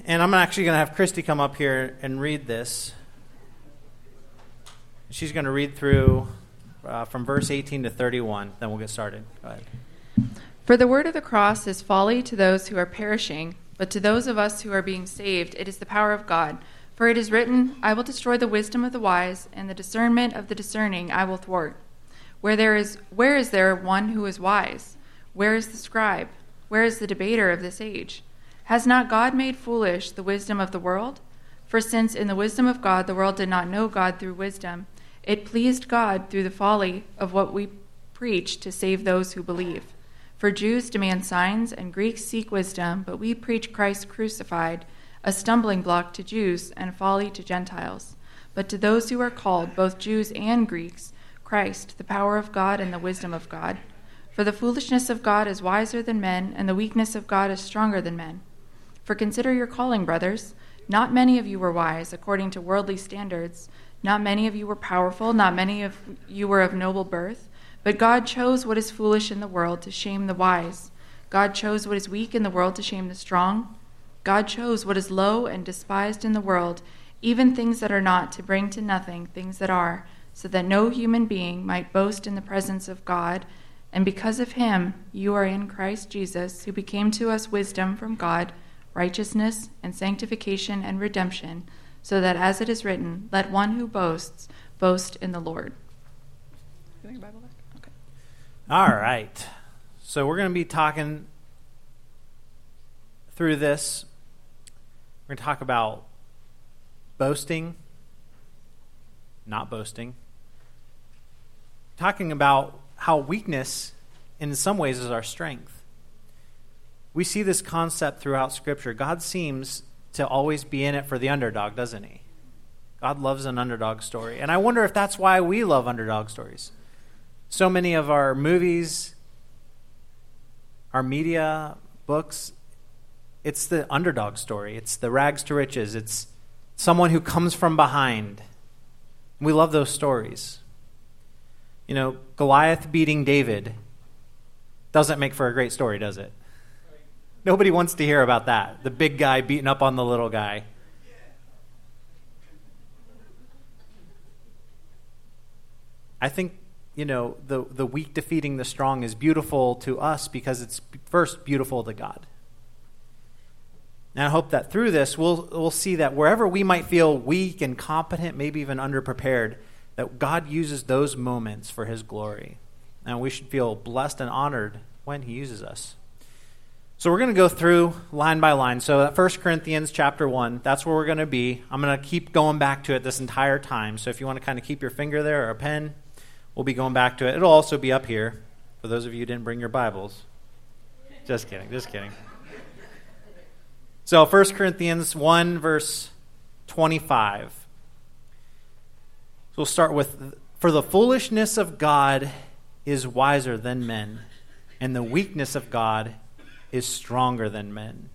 And I'm actually going to have Christy come up here and read this. She's going to read through from verse 18 to 31. Then we'll get started. Go ahead. For the word of the cross is folly to those who are perishing, but to those of us who are being saved, it is the power of God. For it is written, I will destroy the wisdom of the wise, and the discernment of the discerning I will thwart. Where is there one who is wise? Where is the scribe? Where is the debater of this age? Has not God made foolish the wisdom of the world? For since in the wisdom of God the world did not know God through wisdom, it pleased God through the folly of what we preach to save those who believe. For Jews demand signs and Greeks seek wisdom, but we preach Christ crucified, a stumbling block to Jews and folly to Gentiles. But to those who are called, both Jews and Greeks, Christ, the power of God and the wisdom of God. For the foolishness of God is wiser than men, and the weakness of God is stronger than men. For consider your calling, brothers. Not many of you were wise according to worldly standards. Not many of you were powerful. Not many of you were of noble birth. But God chose what is foolish in the world to shame the wise. God chose what is weak in the world to shame the strong. God chose what is low and despised in the world, even things that are not, to bring to nothing things that are, so that no human being might boast in the presence of God. And because of him, you are in Christ Jesus, who became to us wisdom from God, righteousness and sanctification and redemption, so that as it is written, let one who boasts boast in the Lord. You want your Bible back? Okay. All right. So we're going to be talking through this. We're going to talk about boasting, not boasting. Talking about how weakness, in some ways, is our strength. We see this concept throughout Scripture. God seems to always be in it for the underdog, doesn't he? God loves an underdog story. And I wonder if that's why we love underdog stories. So many of our movies, our media, books, it's the underdog story. It's the rags to riches. It's someone who comes from behind. We love those stories. You know, Goliath beating David doesn't make for a great story, does it? Nobody wants to hear about that. The big guy beating up on the little guy. I think, you know, the weak defeating the strong is beautiful to us because it's first beautiful to God. And I hope that through this, we'll see that wherever we might feel weak, incompetent, maybe even underprepared, that God uses those moments for his glory. And we should feel blessed and honored when he uses us. So we're going to go through line by line. So at 1 Corinthians chapter 1, that's where we're going to be. I'm going to keep going back to it this entire time. So if you want to kind of keep your finger there or a pen, we'll be going back to it. It'll also be up here for those of you who didn't bring your Bibles. Just kidding, just kidding. So 1 Corinthians 1, verse 25. So we'll start with, for the foolishness of God is wiser than men, and the weakness of God is stronger than men.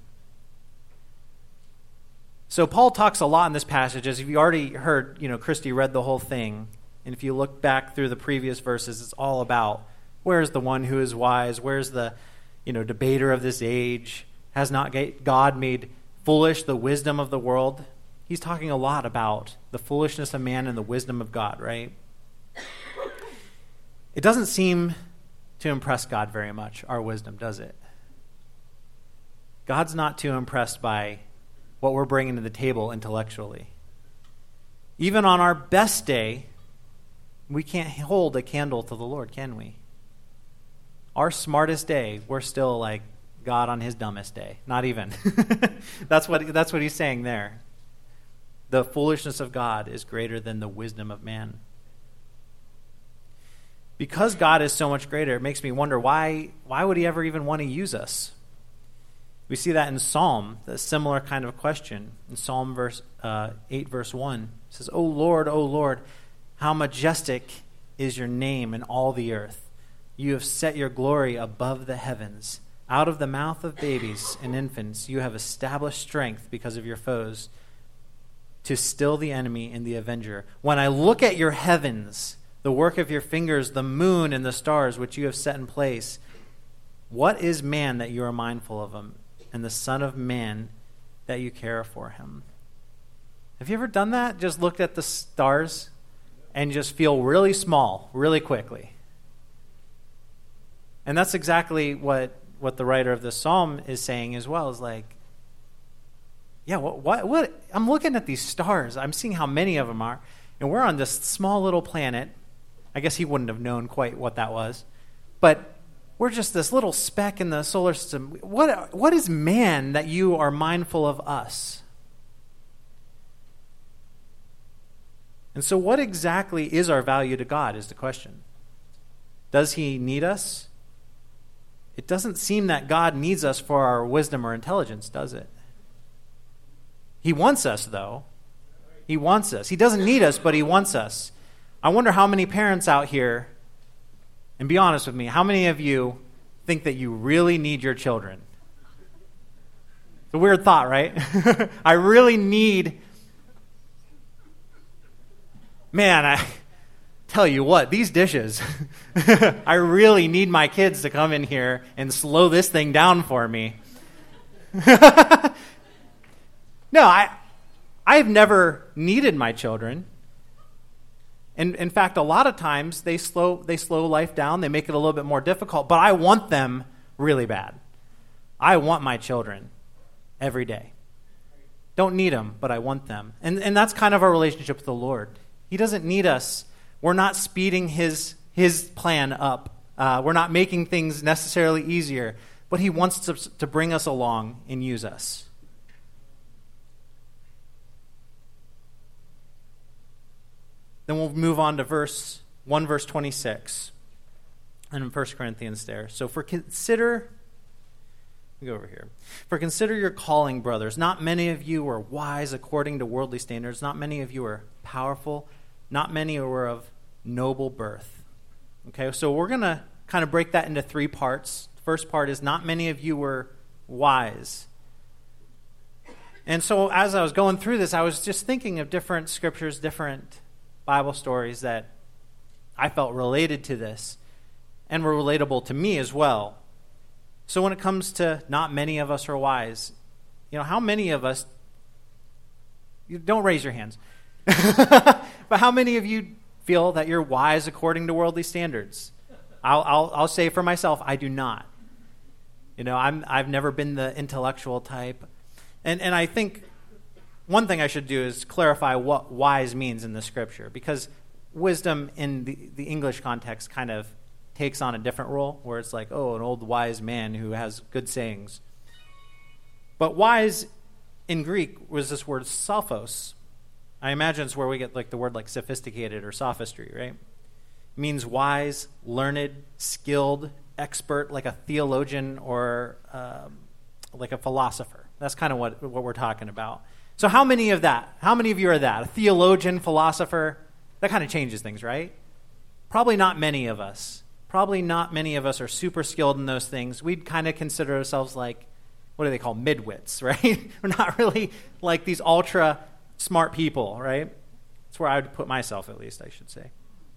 So Paul talks a lot in this passage, as you already heard, Christy read the whole thing. And if you look back through the previous verses, it's all about where's the one who is wise, where's the, debater of this age, has not God made foolish the wisdom of the world? He's talking a lot about the foolishness of man and the wisdom of God, right? It doesn't seem to impress God very much, our wisdom, does it? God's not too impressed by what we're bringing to the table intellectually. Even on our best day, we can't hold a candle to the Lord, can we? Our smartest day, we're still like God on his dumbest day. Not even. That's what he's saying there. The foolishness of God is greater than the wisdom of man. Because God is so much greater, it makes me wonder why would he ever even want to use us? We see that in Psalm, the similar kind of question. In Psalm 8, verse 1, it says, O Lord, how majestic is your name in all the earth. You have set your glory above the heavens. Out of the mouth of babies and infants, you have established strength because of your foes, to still the enemy and the avenger. When I look at your heavens, the work of your fingers, the moon and the stars which you have set in place, what is man that you are mindful of him, and the Son of Man that you care for him. Have you ever done that? Just looked at the stars and just feel really small really quickly. And that's exactly what the writer of this psalm is saying as well, is like, yeah, what? I'm looking at these stars. I'm seeing how many of them are. And we're on this small little planet. I guess he wouldn't have known quite what that was. But we're just this little speck in the solar system. What is man that you are mindful of us? And so what exactly is our value to God is the question. Does he need us? It doesn't seem that God needs us for our wisdom or intelligence, does it? He wants us, though. He wants us. He doesn't need us, but he wants us. I wonder how many parents out here, and be honest with me, how many of you think that you really need your children? It's a weird thought, right? I really need... Man, I tell you what, these dishes, I really need my kids to come in here and slow this thing down for me. No, I've never needed my children. And in fact, a lot of times they slow life down. They make it a little bit more difficult. But I want them really bad. I want my children every day. Don't need them, but I want them. And that's kind of our relationship with the Lord. He doesn't need us. We're not speeding his plan up. We're not making things necessarily easier. But he wants to bring us along and use us. Then we'll move on to verse 26 and in 1 Corinthians there. So consider your calling, brothers. Not many of you are wise according to worldly standards. Not many of you are powerful. Not many were of noble birth. Okay, so we're going to kind of break that into three parts. The first part is not many of you were wise. And so as I was going through this, I was just thinking of different scriptures, different Bible stories that I felt related to this and were relatable to me as well. So when it comes to not many of us are wise, how many of us, don't raise your hands, but how many of you feel that you're wise according to worldly standards? I'll say for myself, I do not. I've never been the intellectual type. And I think one thing I should do is clarify what wise means in the scripture, because wisdom in the English context kind of takes on a different role, where it's like, oh, an old wise man who has good sayings. But wise in Greek was this word sophos. I imagine it's where we get like the word like sophisticated or sophistry, right? It means wise, learned, skilled, expert, like a theologian or like a philosopher. That's kind of what we're talking about. So how many of you are that? A theologian, philosopher? That kind of changes things, right? Probably not many of us. Probably not many of us are super skilled in those things. We'd kind of consider ourselves like, what do they call, midwits, right? We're not really like these ultra smart people, right? That's where I would put myself, at least, I should say.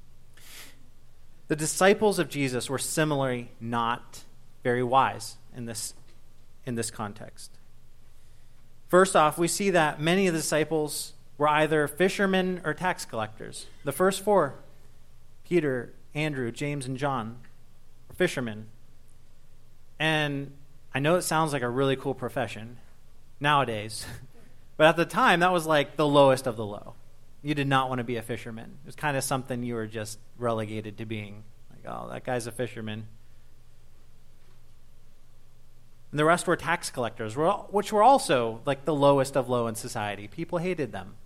The disciples of Jesus were similarly not very wise in this context. First off, we see that many of the disciples were either fishermen or tax collectors. The first four, Peter, Andrew, James, and John, were fishermen. And I know it sounds like a really cool profession nowadays, but at the time, that was like the lowest of the low. You did not want to be a fisherman. It was kind of something you were just relegated to being. Like, oh, that guy's a fisherman. And the rest were tax collectors, which were also like the lowest of low in society. People hated them.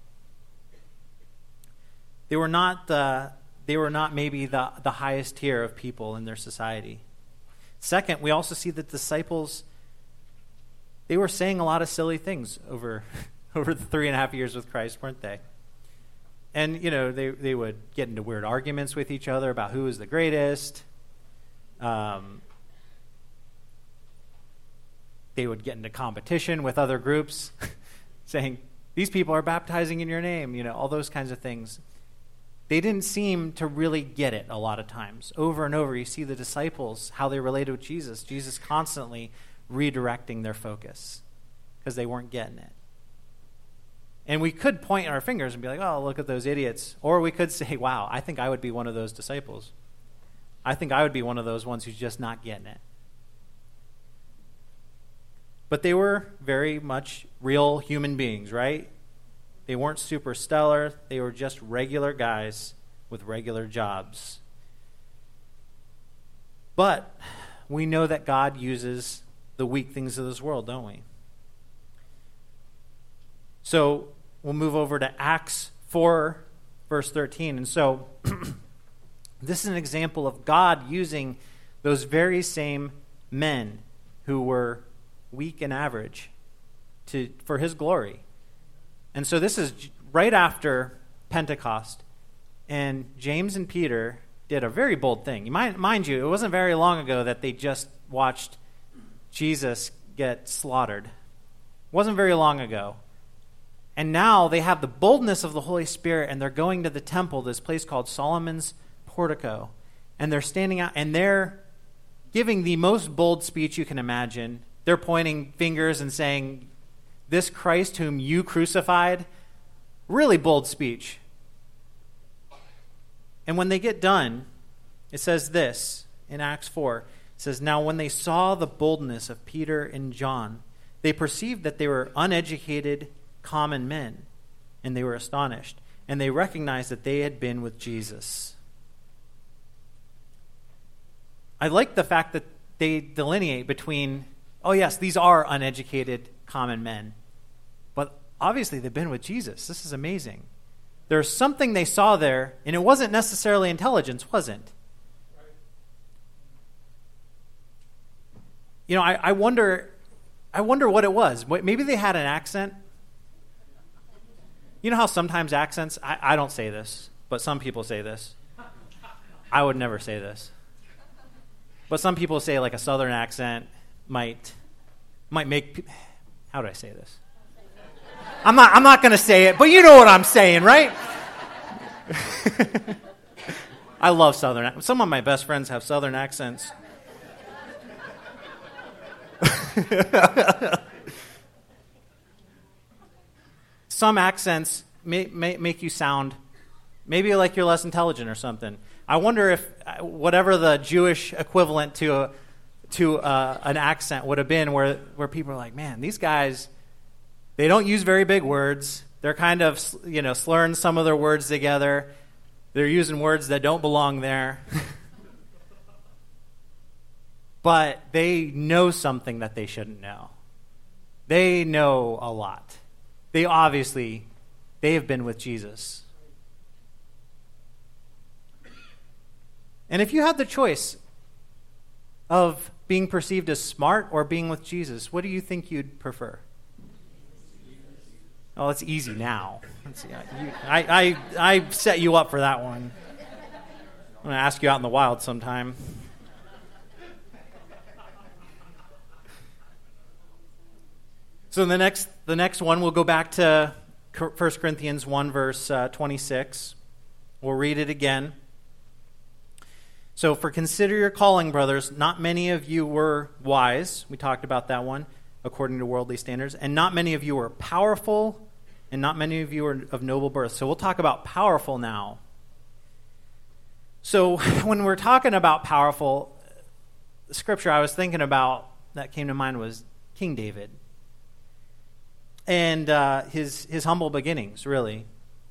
They were not maybe the highest tier of people in their society. Second, we also see that disciples, they were saying a lot of silly things over the 3.5 years with Christ, weren't they? And, they would get into weird arguments with each other about who was the greatest. They would get into competition with other groups, saying, these people are baptizing in your name, all those kinds of things. They didn't seem to really get it a lot of times. Over and over, you see the disciples, how they related with Jesus. Jesus constantly redirecting their focus. because they weren't getting it. And we could point our fingers and be like, oh, look at those idiots. Or we could say, wow, I think I would be one of those disciples. I think I would be one of those ones who's just not getting it. But they were very much real human beings, right? They weren't super stellar. They were just regular guys with regular jobs. But we know that God uses the weak things of this world, don't we? So we'll move over to Acts 4, verse 13. And so this is an example of God using those very same men who were weak and average for his glory. And so this is right after Pentecost. And James and Peter did a very bold thing. Mind you, it wasn't very long ago that they just watched Jesus get slaughtered. It wasn't very long ago. And now they have the boldness of the Holy Spirit, and they're going to the temple, this place called Solomon's Portico. And they're standing out, and they're giving the most bold speech you can imagine. They're pointing fingers and saying, this Christ whom you crucified, really bold speech. And when they get done, it says this in Acts 4. It says, now when they saw the boldness of Peter and John, they perceived that they were uneducated, common men, and they were astonished. And they recognized that they had been with Jesus. I like the fact that they delineate between, oh yes, these are uneducated, common men. But obviously they've been with Jesus. This is amazing. There's something they saw there, and it wasn't necessarily intelligence, wasn't? You know, I wonder what it was. Maybe they had an accent. You know how sometimes accents, I don't say this, but some people say this. I would never say this. But some people say like a southern accent might make, how do I say this? I'm not going to say it, but you know what I'm saying, right? I love southern. Some of my best friends have southern accents. Some accents may make you sound maybe like you're less intelligent or something. I wonder if whatever the Jewish equivalent to an accent would have been, where people are like, man, these guys, they don't use very big words. They're kind of, slurring some of their words together. They're using words that don't belong there. But they know something that they shouldn't know. They know a lot. They have been with Jesus. And if you had the choice of being perceived as smart or being with Jesus, what do you think you'd prefer? Oh, it's easy now. I set you up for that one. I'm going to ask you out in the wild sometime. So the next one, we'll go back to 1 Corinthians 1, verse 26. We'll read it again. So, for consider your calling, brothers. Not many of you were wise. We talked about that one, according to worldly standards. And not many of you were powerful, and not many of you are of noble birth. So we'll talk about powerful now. So when we're talking about powerful, the scripture I was thinking about that came to mind was King David. And his humble beginnings, really.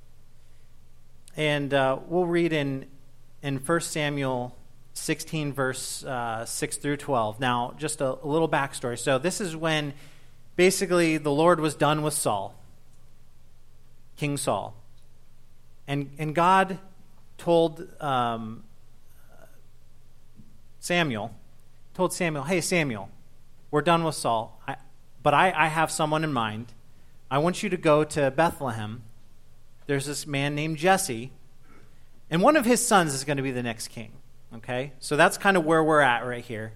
And we'll read in 1 Samuel 16, verse 6 through 12. Now, just a little backstory. So this is when basically the Lord was done with Saul, King Saul. And God told Samuel, hey, Samuel, we're done with Saul, but I have someone in mind. I want you to go to Bethlehem. There's this man named Jesse, and one of his sons is going to be the next king. Okay? So that's kind of where we're at right here.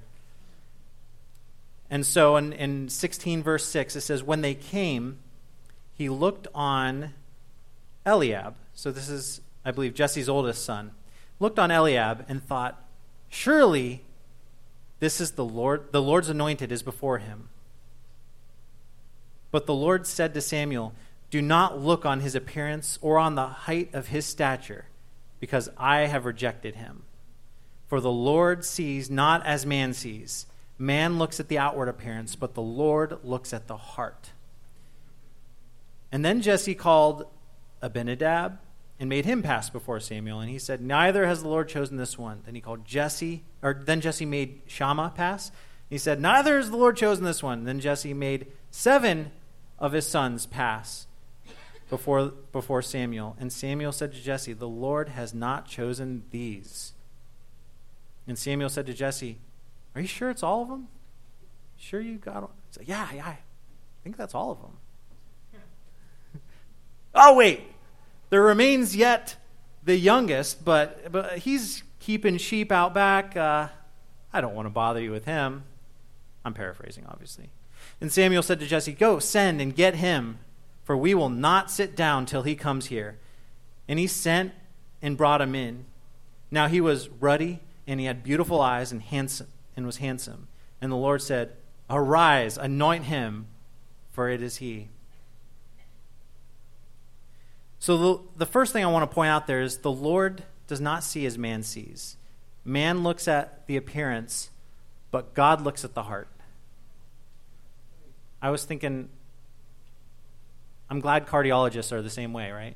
And so in 16 verse 6, it says, when they came, he looked on Eliab. So this is, I believe, Jesse's oldest son. Looked on Eliab and thought, surely this is the Lord. The Lord's anointed is before him. But the Lord said to Samuel, do not look on his appearance or on the height of his stature, because I have rejected him. For the Lord sees not as man sees. Man looks at the outward appearance, but the Lord looks at the heart. And then Jesse called Abinadab and made him pass before Samuel. And he said, neither has the Lord chosen this one. Then he called Jesse, then Jesse made Shammah pass. He said, neither has the Lord chosen this one. Then Jesse made 7 of his sons pass before Samuel. And Samuel said to Jesse, the Lord has not chosen these. And Samuel said to Jesse, are you sure it's all of them? Sure you got them? Said, yeah, I think that's all of them. Oh, wait. There remains yet the youngest, but he's keeping sheep out back. I don't want to bother you with him. I'm paraphrasing, obviously. And Samuel said to Jesse, go, send and get him, for we will not sit down till he comes here. And he sent and brought him in. Now he was ruddy, and he had beautiful eyes and was handsome. And the Lord said, arise, anoint him, for it is he. So the first thing I want to point out there is the Lord does not see as man sees. Man looks at the appearance, but God looks at the heart. I was thinking, I'm glad cardiologists are the same way, right?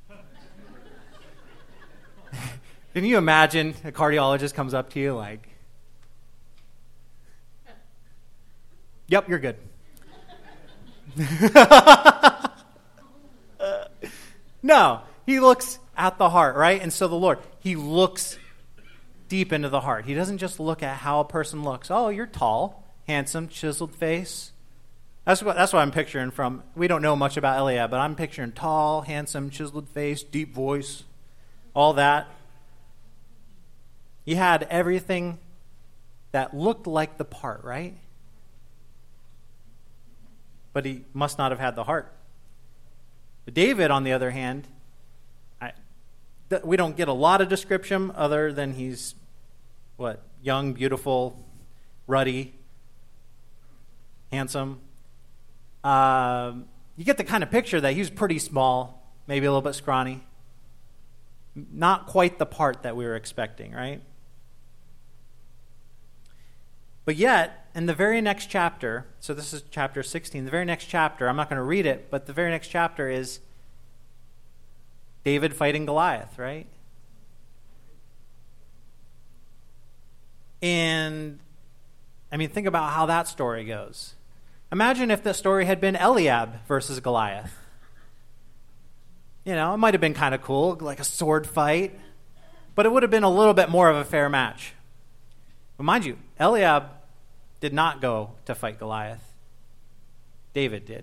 Can you imagine a cardiologist comes up to you like, yep, you're good. No, he looks at the heart, right? And so the Lord, he looks deep into the heart. He doesn't just look at how a person looks. Oh, you're tall, handsome, chiseled face. That's what I'm picturing from. We don't know much about Eliab, but I'm picturing tall, handsome, chiseled face, deep voice, all that. He had everything that looked like the part, right? But he must not have had the heart. But David, on the other hand, we don't get a lot of description other than he's, young, beautiful, ruddy, handsome. You get the kind of picture that he's pretty small, maybe a little bit scrawny. Not quite the part that we were expecting, right? But yet, in the very next chapter, so this is chapter 16, the very next chapter, I'm not going to read it, but the very next chapter is David fighting Goliath, right? And, think about how that story goes. Imagine if the story had been Eliab versus Goliath. It might have been kind of cool, like a sword fight, but it would have been a little bit more of a fair match. But mind you, Eliab did not go to fight Goliath. David did.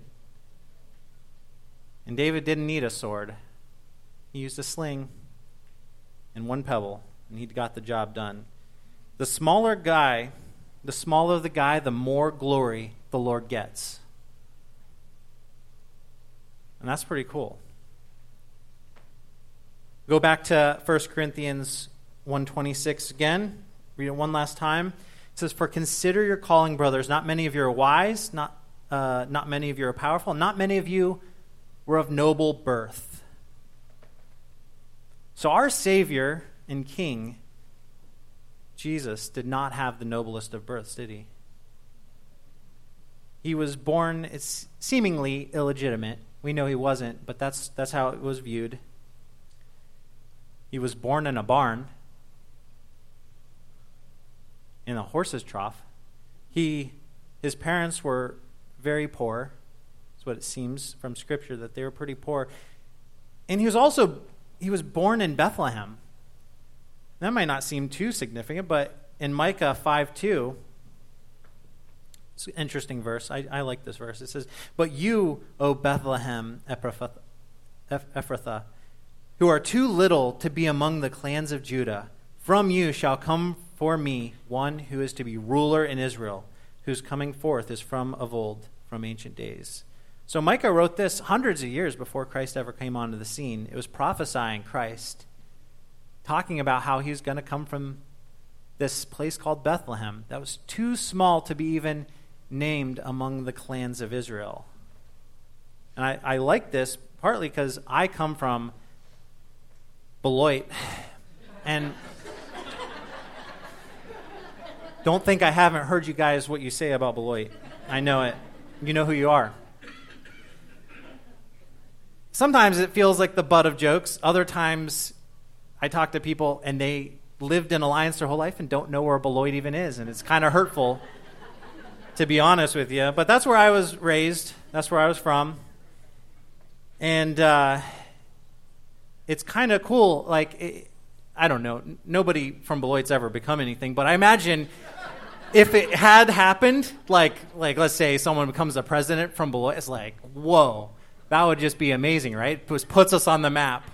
And David didn't need a sword. He used a sling and one pebble, and he got the job done. The smaller the guy, the more glory the Lord gets. And that's pretty cool. Go back to 1 Corinthians 1:26 again. Read it one last time. It says, for consider your calling, brothers. Not many of you are wise, not many of you are powerful, not many of you were of noble birth. So our Savior and King, Jesus, did not have the noblest of births, did he? He was born, it's seemingly illegitimate. We know he wasn't, but that's how it was viewed. He was born in a barn, in a horse's trough. His parents were very poor. That's what it seems from Scripture, that they were pretty poor. And he was born in Bethlehem. That might not seem too significant, but in Micah 5:2, it's an interesting verse. I like this verse. It says, but you, O Bethlehem Ephrathah, who are too little to be among the clans of Judah, from you shall come for me one who is to be ruler in Israel, whose coming forth is from of old, from ancient days. So Micah wrote this hundreds of years before Christ ever came onto the scene. It was prophesying Christ, talking about how he was going to come from this place called Bethlehem that was too small to be even named among the clans of Israel. And I like this partly because I come from Beloit. And don't think I haven't heard you guys what you say about Beloit. I know it. You know who you are. Sometimes it feels like the butt of jokes. Other times I talk to people and they lived in Alliance their whole life and don't know where Beloit even is. And it's kind of hurtful, to be honest with you. But that's where I was raised. That's where I was from. And it's kind of cool. Like, I don't know. Nobody from Beloit's ever become anything. But I imagine if it had happened, like let's say someone becomes a president from Beloit, it's like, whoa, that would just be amazing, right? It puts us on the map.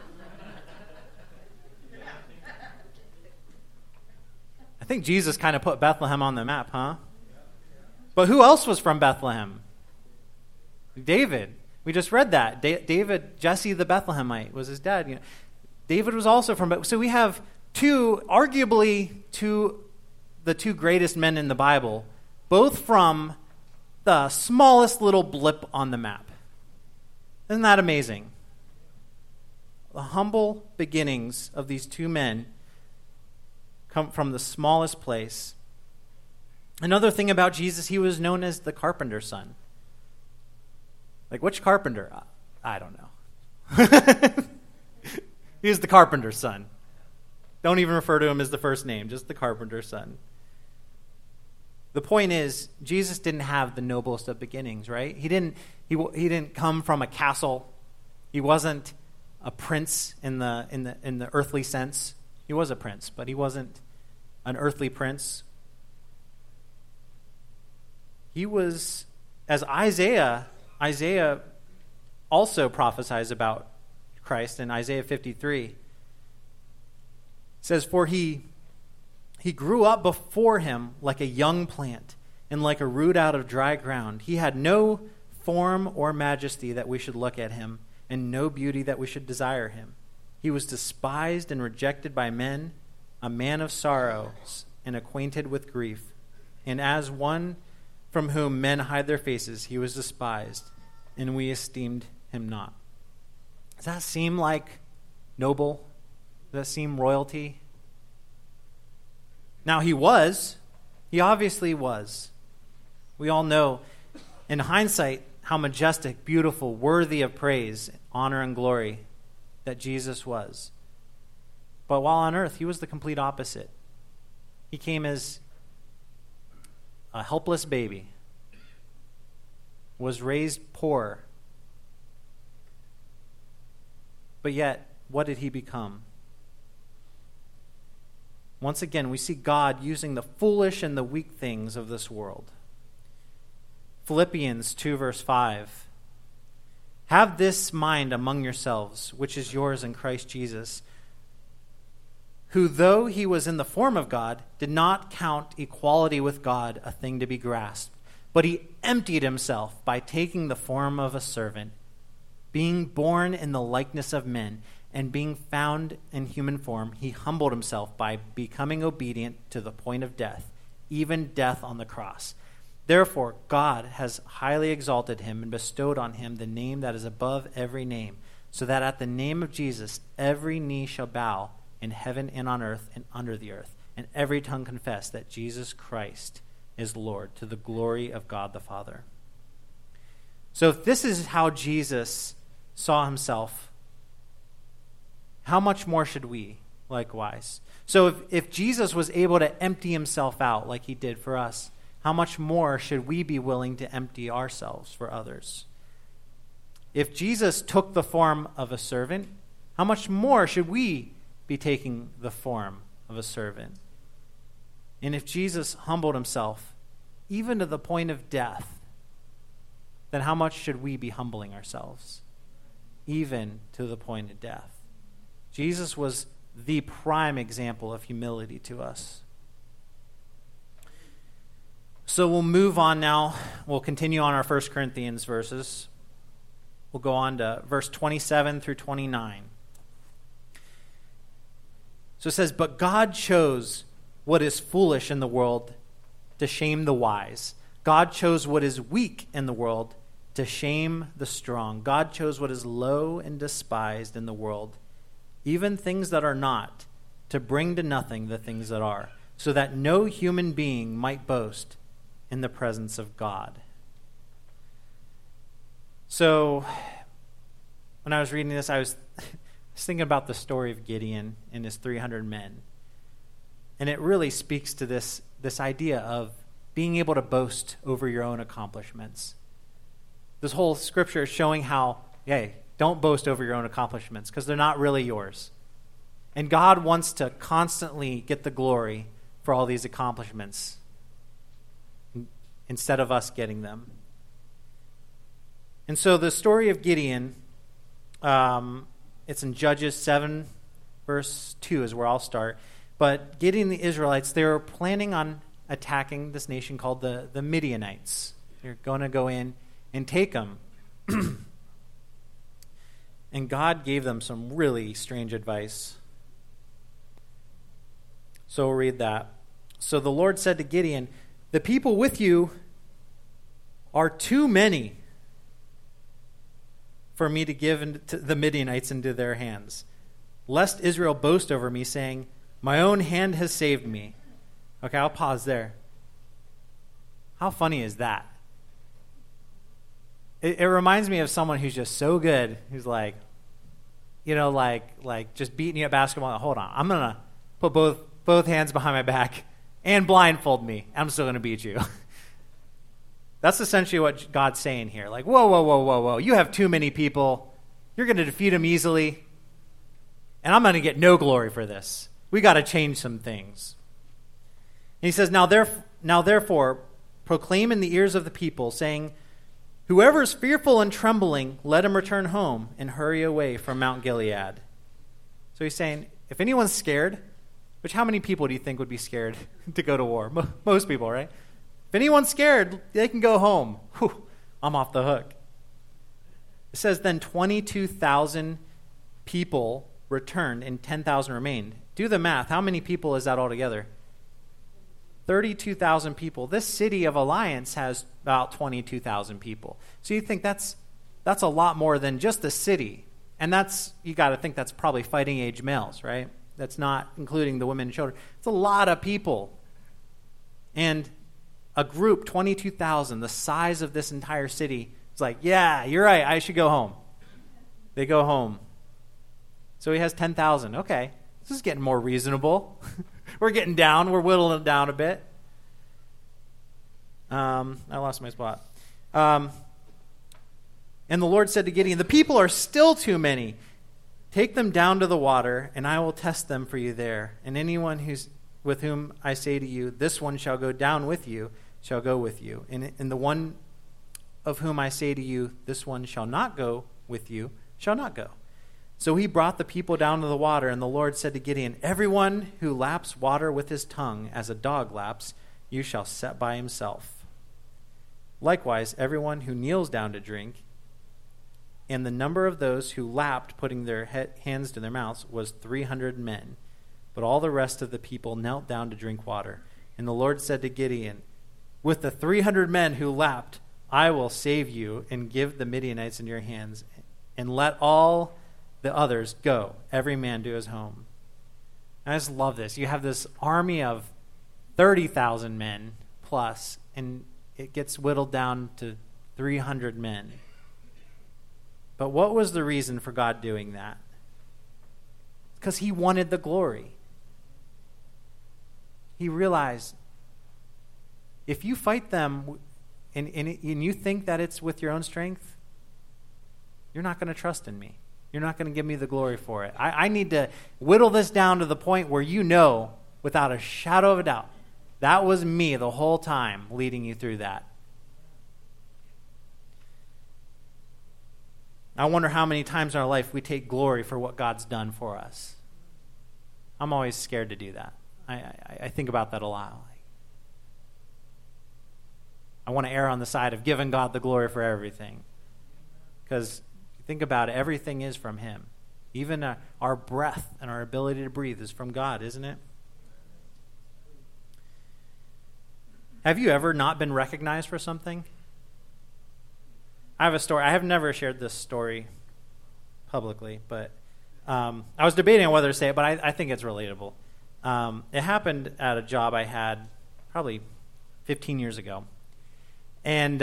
I think Jesus kind of put Bethlehem on the map, huh? But who else was from Bethlehem? David. We just read that. David, Jesse the Bethlehemite was his dad. You know, David was also from... So we have arguably the two greatest men in the Bible, both from the smallest little blip on the map. Isn't that amazing? The humble beginnings of these two men come from the smallest place. Another thing about Jesus, he was known as the carpenter's son. Like, which carpenter? I don't know. He was the carpenter's son. Don't even refer to him as the first name, just the carpenter's son. The point is, Jesus didn't have the noblest of beginnings, right? He didn't come from a castle. He wasn't a prince in the earthly sense. He was a prince, but he wasn't an earthly prince. He was, as Isaiah also prophesies about Christ in Isaiah 53. It says, "For he grew up before him like a young plant and like a root out of dry ground. He had no form or majesty that we should look at him, and no beauty that we should desire him. He was despised and rejected by men, a man of sorrows and acquainted with grief. And as one from whom men hide their faces, he was despised, and we esteemed him not." Does that seem like noble? Does that seem royalty? Now, he obviously was. We all know, in hindsight, how majestic, beautiful, worthy of praise, honor, and glory that Jesus was. But while on earth, he was the complete opposite. He came as a helpless baby, was raised poor, but yet, what did he become? Once again, we see God using the foolish and the weak things of this world. Philippians 2, verse 5. "Have this mind among yourselves, which is yours in Christ Jesus, who, though he was in the form of God, did not count equality with God a thing to be grasped, but he emptied himself by taking the form of a servant, being born in the likeness of men, and being found in human form, he humbled himself by becoming obedient to the point of death, even death on the cross. Therefore, God has highly exalted him and bestowed on him the name that is above every name, so that at the name of Jesus every knee shall bow in heaven and on earth and under the earth, and every tongue confess that Jesus Christ is Lord, to the glory of God the Father." So if this is how Jesus saw himself, how much more should we likewise? So if Jesus was able to empty himself out like he did for us, how much more should we be willing to empty ourselves for others? If Jesus took the form of a servant, how much more should we be taking the form of a servant? And if Jesus humbled himself, even to the point of death, then how much should we be humbling ourselves, even to the point of death? Jesus was the prime example of humility to us. So we'll move on now. We'll continue on our 1 Corinthians verses. We'll go on to verse 27 through 29. So it says, "But God chose what is foolish in the world to shame the wise. God chose what is weak in the world to shame the strong. God chose what is low and despised in the world, even things that are not, to bring to nothing the things that are, so that no human being might boast in the presence of God. So, when I was reading this, I was thinking about the story of Gideon and his 300 men. And it really speaks to this idea of being able to boast over your own accomplishments. This whole scripture is showing how, hey, don't boast over your own accomplishments because they're not really yours. And God wants to constantly get the glory for all these accomplishments instead of us getting them. And so the story of Gideon, it's in Judges 7, verse 2 is where I'll start. But Gideon and the Israelites, they were planning on attacking this nation called the Midianites. They're going to go in and take them. And God gave them some really strange advice. So we'll read that. So the Lord said to Gideon, "The people with you are too many for me to give the Midianites into their hands, lest Israel boast over me, saying, 'My own hand has saved me.'" Okay, I'll pause there. How funny is that? It reminds me of someone who's just so good, who's like, like just beating you at basketball. Hold on, I'm going to put both hands behind my back and blindfold me. I'm still going to beat you. That's essentially what God's saying here. Like, whoa. You have too many people. You're going to defeat them easily. And I'm going to get no glory for this. We got to change some things. And he says, now therefore, proclaim in the ears of the people, saying, "Whoever is fearful and trembling, let him return home and hurry away from Mount Gilead." So he's saying, if anyone's scared, which how many people do you think would be scared to go to war? Most people, right? If anyone's scared, they can go home. Whew, I'm off the hook. It says then 22,000 people returned and 10,000 remained. Do the math. How many people is that altogether? 32,000 people. This city of Alliance has about 22,000 people. So you think that's a lot more than just the city. And you got to think that's probably fighting age males, right? That's not including the women and children. It's a lot of people. And a group, 22,000, the size of this entire city, is like, yeah, you're right, I should go home. They go home. So he has 10,000. Okay, this is getting more reasonable. We're getting down. We're whittling it down a bit. I lost my spot. And the Lord said to Gideon, "The people are still too many. Take them down to the water, and I will test them for you there. And anyone with whom I say to you, 'This one shall go down with you,' shall go with you. And the one of whom I say to you, 'This one shall not go with you,' shall not go." So he brought the people down to the water, and the Lord said to Gideon, "Everyone who laps water with his tongue, as a dog laps, you shall set by himself. Likewise, everyone who kneels down to drink." And the number of those who lapped, putting their hands to their mouths, was 300 men. But all the rest of the people knelt down to drink water. And the Lord said to Gideon, "With the 300 men who lapped, I will save you and give the Midianites in your hands, and let all the others go, every man to his home." I just love this. You have this army of 30,000 men plus, and it gets whittled down to 300 men. But what was the reason for God doing that? Because he wanted the glory. He realized if you fight them and you think that it's with your own strength, you're not going to trust in me. You're not going to give me the glory for it. I need to whittle this down to the point where you know, without a shadow of a doubt, that was me the whole time leading you through that. I wonder how many times in our life we take glory for what God's done for us. I'm always scared to do that. I think about that a lot. I want to err on the side of giving God the glory for everything. Because think about it, everything is from him. Even our breath and our ability to breathe is from God, isn't it? Have you ever not been recognized for something? I have a story. I have never shared this story publicly, but I was debating on whether to say it, but I think it's relatable. It happened at a job I had probably 15 years ago. And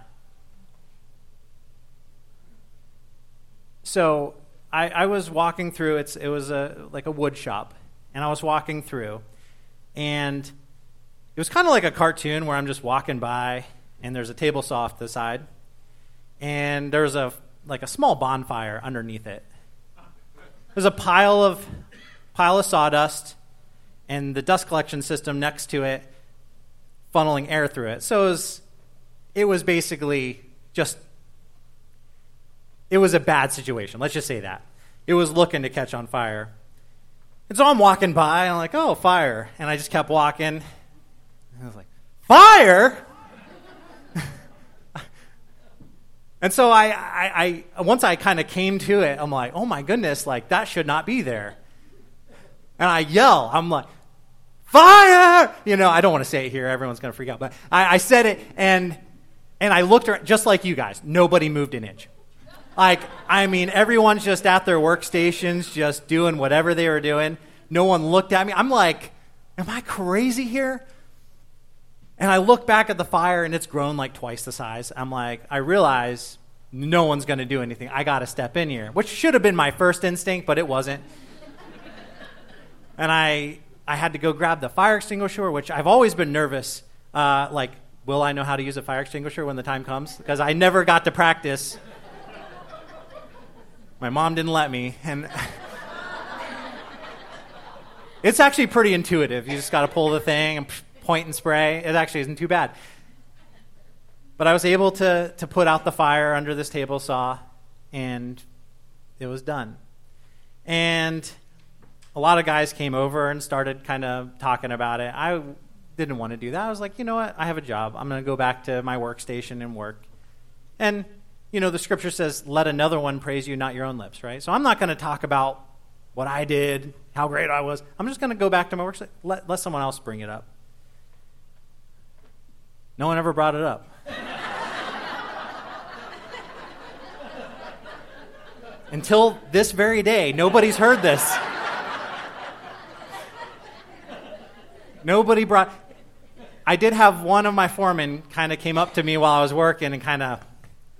so I was walking through, it was like a wood shop, and I was walking through, and it was kind of like a cartoon where I'm just walking by, and there's a table saw off to the side, and there's a small bonfire underneath it. There's a pile of sawdust, and the dust collection system next to it funneling air through it. So it was basically it was a bad situation. Let's just say that. It was looking to catch on fire. And so I'm walking by, and I'm like, oh, fire. And I just kept walking. And I was like, fire? And so I once I kind of came to it, I'm like, oh my goodness, like that should not be there. And I yell, I'm like, fire! I don't want to say it here. Everyone's going to freak out. But I said it, and I looked around, just like you guys. Nobody moved an inch. Everyone's just at their workstations, just doing whatever they were doing. No one looked at me. I'm like, am I crazy here? And I look back at the fire, and it's grown like twice the size. I'm like, I realize no one's going to do anything. I got to step in here, which should have been my first instinct, but it wasn't. And I had to go grab the fire extinguisher, which I've always been nervous. Will I know how to use a fire extinguisher when the time comes? Because I never got to practice. My mom didn't let me. And it's actually pretty intuitive. You just got to pull the thing and point and spray. It actually isn't too bad. But I was able to put out the fire under this table saw, and it was done. And a lot of guys came over and started kind of talking about it. I didn't want to do that. I was like, you know what? I have a job. I'm going to go back to my workstation and work. And, the scripture says, let another one praise you, not your own lips, right? So I'm not going to talk about what I did, how great I was. I'm just going to go back to my workstation. Let someone else bring it up. No one ever brought it up. Until this very day, nobody's heard this. Nobody brought... I did have one of my foremen kind of came up to me while I was working and kind of...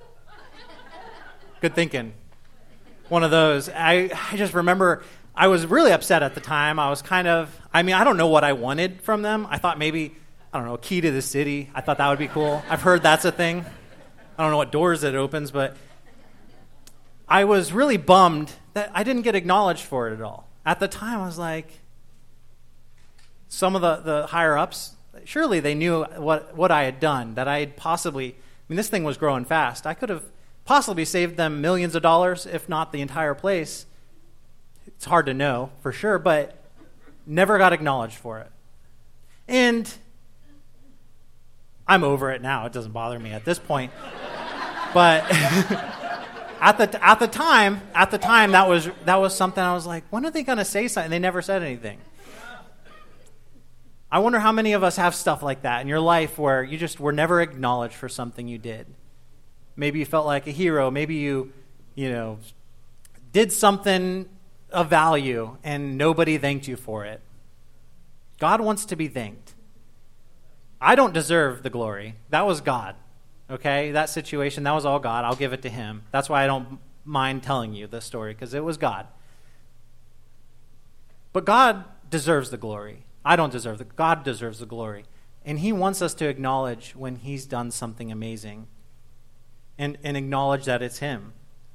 Good thinking. One of those. I just remember I was really upset at the time. I was kind of... I don't know what I wanted from them. I thought maybe, a key to the city. I thought that would be cool. I've heard that's a thing. I don't know what doors it opens, but I was really bummed that I didn't get acknowledged for it at all. At the time, I was like... Some of the higher-ups, surely they knew what I had done, that I had possibly... this thing was growing fast. I could have possibly saved them millions of dollars, if not the entire place. It's hard to know for sure, but never got acknowledged for it. And I'm over it now. It doesn't bother me at this point. But at the time, that was something I was like, when are they going to say something? They never said anything. I wonder how many of us have stuff like that in your life where you just were never acknowledged for something you did. Maybe you felt like a hero. Maybe you did something of value and nobody thanked you for it. God wants to be thanked. I don't deserve the glory. That was God. Okay? That situation, that was all God. I'll give it to him. That's why I don't mind telling you this story, because it was God. But God deserves the glory. I don't deserve it. God deserves the glory. And he wants us to acknowledge when he's done something amazing and acknowledge that it's him.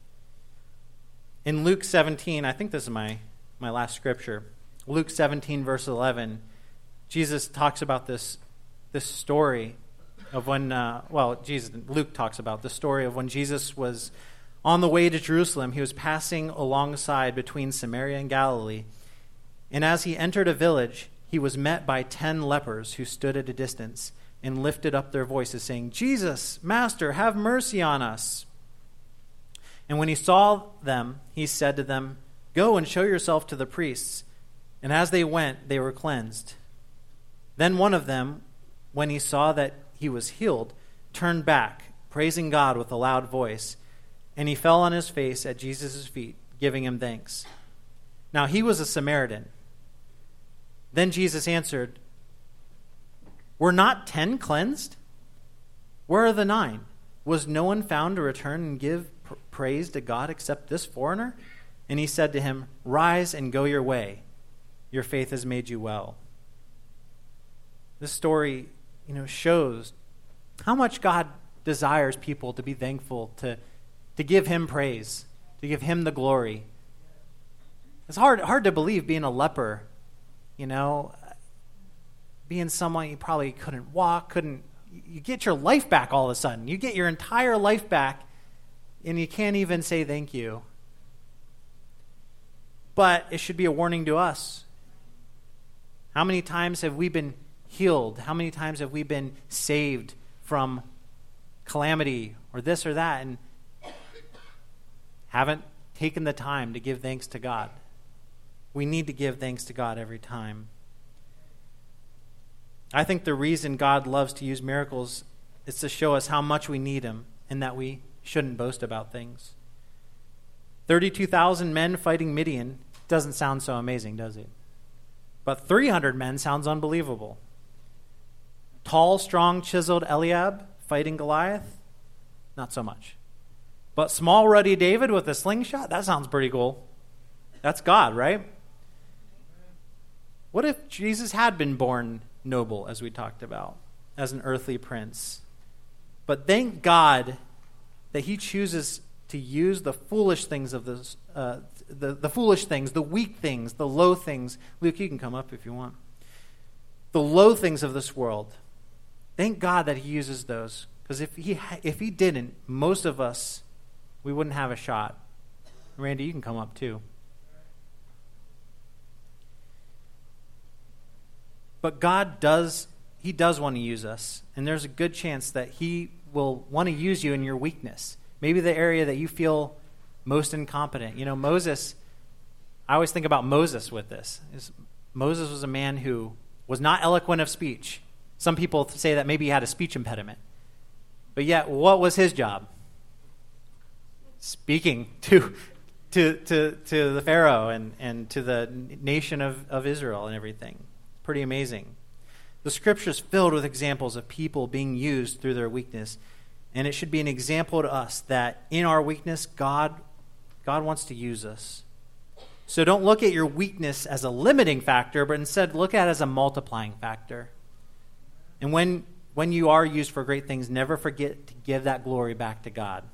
In Luke 17, I think this is my last scripture. Luke 17, verse 11, Jesus talks about this story of when, Luke talks about the story of when Jesus was on the way to Jerusalem. He was passing alongside between Samaria and Galilee. And as he entered a village, he was met by 10 lepers who stood at a distance and lifted up their voices, saying, Jesus, Master, have mercy on us. And when he saw them, he said to them, Go and show yourself to the priests. And as they went, they were cleansed. Then one of them, when he saw that he was healed, turned back, praising God with a loud voice, and he fell on his face at Jesus' feet, giving him thanks. Now he was a Samaritan. Then Jesus answered, "Were not 10 cleansed? Where are the 9? Was no one found to return and give praise to God except this foreigner?" And he said to him, "Rise and go your way. Your faith has made you well." This story, shows how much God desires people to be thankful, to give him praise, to give him the glory. It's hard to believe being a leper, being someone you probably couldn't walk, you get your life back all of a sudden. You get your entire life back, and you can't even say thank you. But it should be a warning to us. How many times have we been healed? How many times have we been saved from calamity or this or that and haven't taken the time to give thanks to God? We need to give thanks to God every time. I think the reason God loves to use miracles is to show us how much we need him and that we shouldn't boast about things. 32,000 men fighting Midian doesn't sound so amazing, does it? But 300 men sounds unbelievable. Tall, strong, chiseled Eliab fighting Goliath? Not so much. But small, ruddy David with a slingshot? That sounds pretty cool. That's God, right? What if Jesus had been born noble, as we talked about, as an earthly prince? But thank God that he chooses to use the foolish things of this, the foolish things, the weak things, the low things. Luke, you can come up if you want. The low things of this world. Thank God that he uses those, because if he didn't, most of us, we wouldn't have a shot. Randy, you can come up too. But God does want to use us, and there's a good chance that he will want to use you in your weakness. Maybe the area that you feel most incompetent. Moses, I always think about Moses with this. Moses was a man who was not eloquent of speech. Some people say that maybe he had a speech impediment. But yet, what was his job? Speaking to the Pharaoh and to the nation of Israel and everything. Pretty amazing. The scripture's filled with examples of people being used through their weakness. And it should be an example to us that in our weakness, God wants to use us. So don't look at your weakness as a limiting factor, but instead look at it as a multiplying factor. And when you are used for great things, never forget to give that glory back to God.